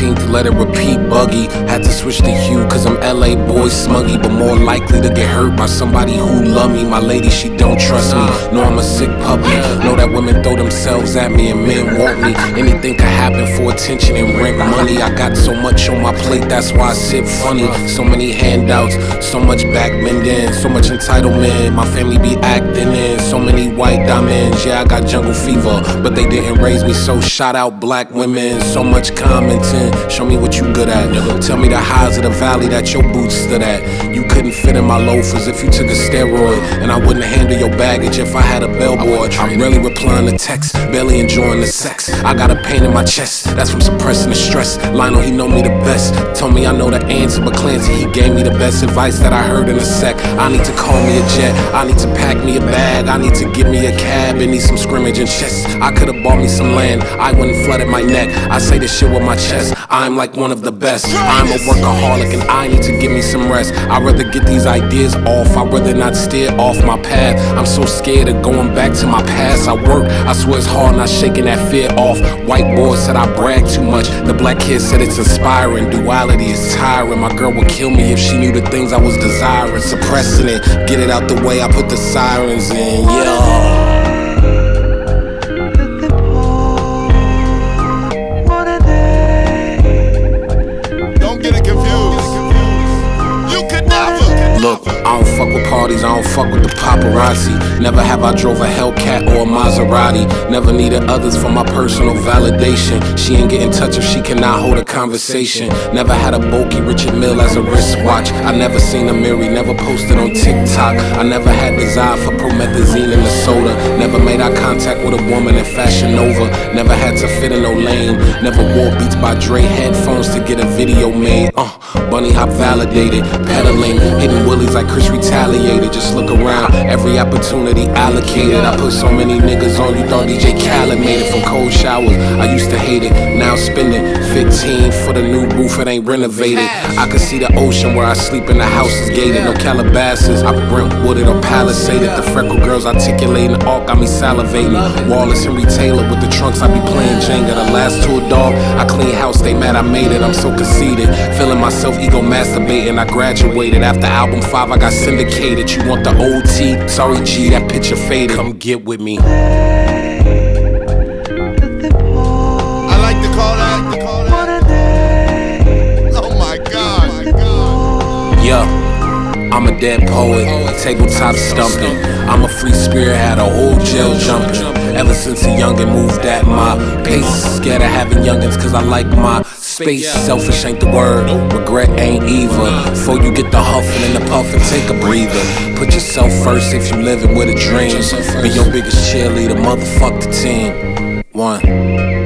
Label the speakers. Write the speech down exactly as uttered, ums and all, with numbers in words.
Speaker 1: fourteenth, let it repeat, buggy. Had to switch the hue, cause I'm L A boy smuggy, but more likely to get hurt by somebody who love me. My lady, she don't trust me. Know I'm a sick puppy. Know that women throw themselves at me and men want me. Anything could happen for attention and rent money. I got so much on my plate, that's why I sit funny. So many handouts, so much backbending, so much entitlement. My family be acting in so many white diamonds. Yeah, I got jungle fever, but they didn't raise me, so shout out black women. So much commenting, show me what you good at. Tell me the highs of the valley that your boots stood at. You couldn't fit in my loafers if you took a steroid, and I wouldn't handle your baggage if I had a bellboy. I'm really replying to texts, barely enjoying the sex. I got a pain in my chest, that's from suppressing the stress. Lionel, he know me the best, told me I know the answer, but Clancy, he gave me the best advice that I heard in a sec. I need to call me a jet, I need to pack me a bag, I need to get me a cab and need some scrimmage and chess. I could've bought me some land, I wouldn't flooded my neck. I say this shit with my chest, I'm like one of the best. I'm a workaholic and I need to give me some rest. I'd rather get these ideas off, I'd rather not steer off my path. I'm so scared of going back to my past. I work, I swear it's hard not shaking that fear off. White boy said I brag too much, the black kid said it's inspiring. Duality is tiring, my girl would kill me if she knew the things I was desiring. Suppressing it, get it out the way, I put the sirens in, yeah. Look, I don't fuck with parties, I don't fuck with the paparazzi. Never have I drove a Hellcat or a Maserati. Never needed others for my personal validation. She ain't get in touch if she cannot hold a conversation. Never had a bulky Richard Mille as a wristwatch. I never seen a Mary, never posted on TikTok. I never had desire for promethazine in the soda. Never made eye contact with a woman in Fashion Nova. Never had to fit in no lane. Never wore Beats by Dre headphones to get a video made. Uh, bunny hop validated, pedaling, hitting willies like Chris retaliated. Just look around, every opportunity allocated. I put so many niggas on, you thought D J Khaled made it. From cold showers, I used to hate it. Now spending fifteen for the new roof, it ain't renovated. I could see the ocean where I sleep and the house is gated. No Calabasas, I Brentwooded or Palisaded. The freckle girls articulating the arc got me salivating. Wallace and Taylor with the trunks, I be playing Jenga. The last tour dog, I clean house, they mad I made it. I'm so conceited, feeling myself ego masturbating. I graduated after album five, I got syndicated. You want the O T? Sorry G, that picture faded. Come get with me.
Speaker 2: I like to call that, to call that. Oh my God, my God.
Speaker 1: Yeah, I'm a dead poet, tabletop stumping. I'm a free spirit, had a whole jail jumping. Ever since a youngin' moved at my pace. Scared of having youngins cause I like my space. Selfish ain't the word, regret ain't either. Before you get the huffin' and the puffin', take a breather. Put yourself first if you living with a dream. Be your biggest cheerleader, motherfuck the team. One.